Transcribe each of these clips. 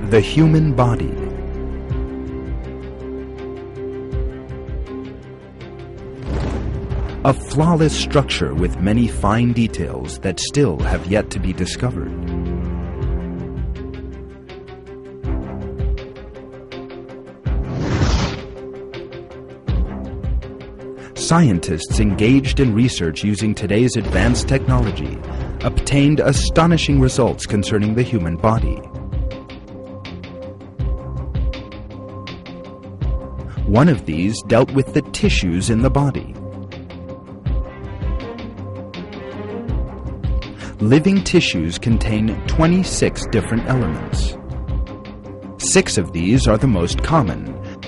The human body. A flawless structure with many fine details that still have yet to be discovered. Scientists engaged in research using today's advanced technology obtained astonishing results concerning the human body. One of these dealt with the tissues in the body. Living tissues contain 26 different elements. 6 of these are the most common: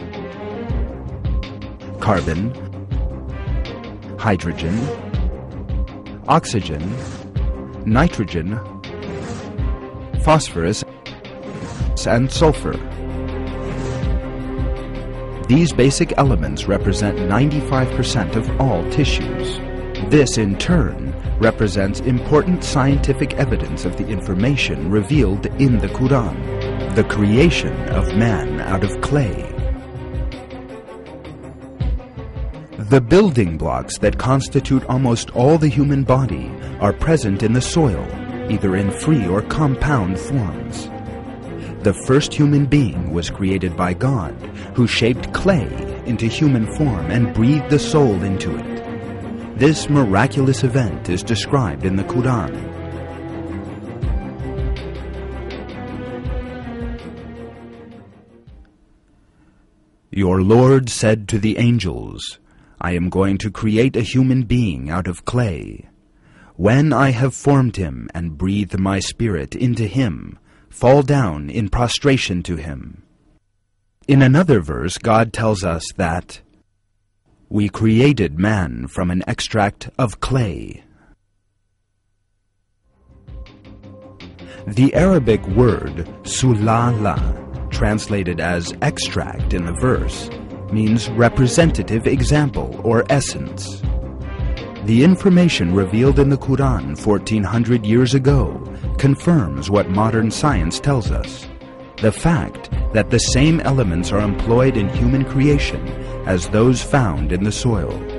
carbon, hydrogen, oxygen, nitrogen, phosphorus, and sulfur. These basic elements represent 95% of all tissues. This, in turn, represents important scientific evidence of the information revealed in the Quran, the creation of man out of clay. The building blocks that constitute almost all the human body are present in the soil, either in free or compound forms. The first human being was created by God, who shaped clay into human form and breathed the soul into it. This miraculous event is described in the Quran. Your Lord said to the angels, I am going to create a human being out of clay. When I have formed him and breathed my spirit into him, fall down in prostration to him. In another verse, God tells us that we created man from an extract of clay. The Arabic word sulala, translated as extract in the verse, means representative example or essence. The information revealed in the Quran 1400 years ago confirms what modern science tells us: the fact that the same elements are employed in human creation as those found in the soil.